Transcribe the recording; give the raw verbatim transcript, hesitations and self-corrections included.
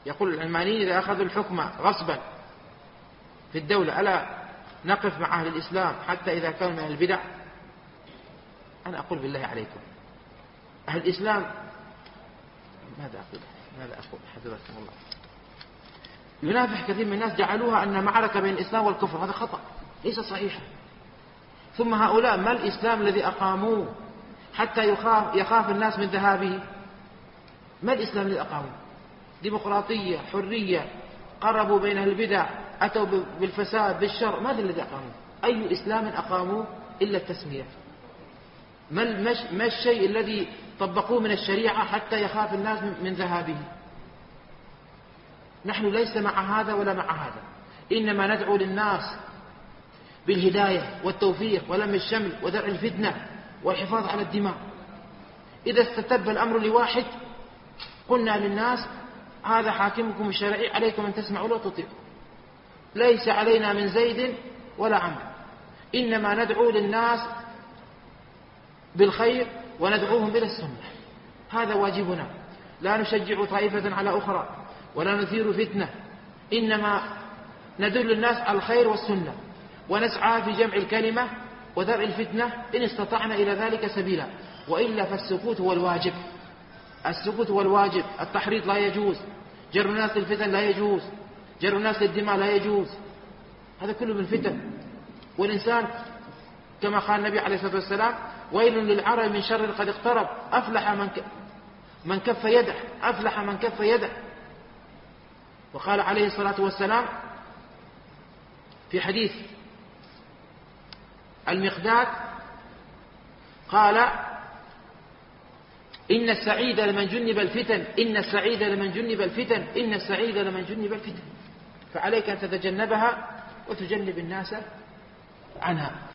يقول العلمانيين إذا أخذوا الحكم غصبا في الدولة ألا نقف مع أهل الإسلام حتى إذا كانوا من البدع؟ أنا أقول بالله عليكم، أهل الإسلام ماذا أقول ماذا أقول حفظكم الله، ينافح كثير من الناس جعلوها أن معركة بين الإسلام والكفر، هذا خطأ ليس صحيحا. ثم هؤلاء ما الإسلام الذي أقاموه حتى يخاف, يخاف الناس من ذهابه؟ ما الإسلام الذي أقاموه؟ ديمقراطية، حرية، قربوا بين البدع، أتوا بالفساد بالشر، ماذا الذي أقاموه؟ أي إسلام أقاموه إلا التسمية؟ ما الشيء الذي طبقوه من الشريعة حتى يخاف الناس من ذهابه؟ نحن ليس مع هذا ولا مع هذا، إنما ندعو للناس بالهداية والتوفيق ولم الشمل ودرء الفتنة والحفاظ على الدماء. إذا استتب الأمر لواحد قلنا للناس هذا حاكمكم الشرعي، عليكم أن تسمعوا له وتطيعوا، ليس علينا من زيد ولا عمرو، إنما ندعو للناس بالخير وندعوهم إلى السنة، هذا واجبنا. لا نشجع طائفة على أخرى ولا نثير فتنة، إنما ندل الناس على الخير والسنة، ونسعى في جمع الكلمة ودرء الفتنة إن استطعنا إلى ذلك سبيلا، وإلا فالسكوت هو الواجب، السكوت هو الواجب. التحريض لا يجوز، جر الناس للفتن لا يجوز، جر الناس للدماء لا يجوز، هذا كله من فتن. والإنسان كما قال النبي عليه الصلاة والسلام ويل للعرب من شر قد اقترب، أفلح من من كف يده، أفلح من كف يده. وقال عليه الصلاة والسلام في حديث المقداد قال إن السعيد لمن جنب الفتن، إن السعيد لمن جنب الفتن، إن السعيد لمن جنب الفتن، فعليك أن تتجنبها وتجنب الناس عنها.